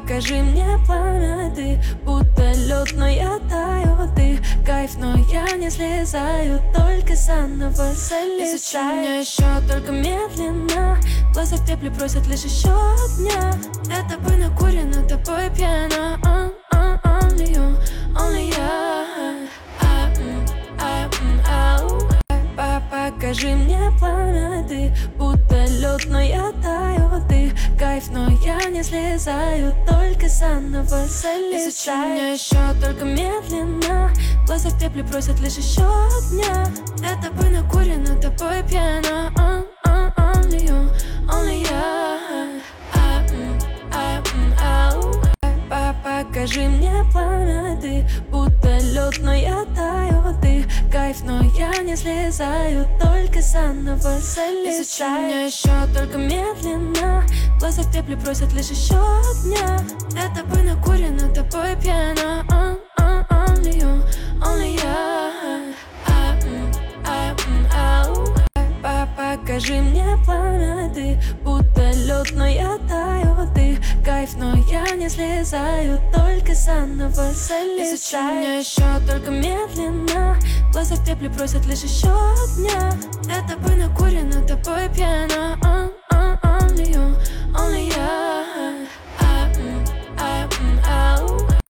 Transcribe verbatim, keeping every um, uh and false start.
покажи мне пламя. Ты будто лед, но я таю. Ты кайф, но я не слезаю. Только заново залезаю. Изучи меня еще только медленно. Глаза в пепле просят лишь еще огня. Я тобой накурена, тобой пьяна. uh, uh, Only you, only я. а, м, а, м, ау. Покажи мне пламя. Ты будто лед, но я таю. Ты кайф, но я не слезаю. Только заново залезаю. Изучи меня еще только медленно. Глаза в пепле просят лишь еще огня. Я тобой накурена, тобой пьяна. uh, uh, Only you, only я. а, м, а, м, ау. Покажи мне пламя. Ты будто лед, но я таю. Ты кайф, но я не слезаю. Только заново залезаю. Изучи меня еще только медленно. Глаза в пепле просят лишь еще огня. Я тобой накурена, тобой пьяна. uh, uh, Only you, only я. а, м, а, м, ау. Покажи мне пламя. Ты будто лед, но я таю. Ты кайф, но я не слезаю. Только заново залезаю. Изучи меня еще только медленно. Глаза в пепле просят лишь еще огня. Я тобой накурена, тобой пьяна.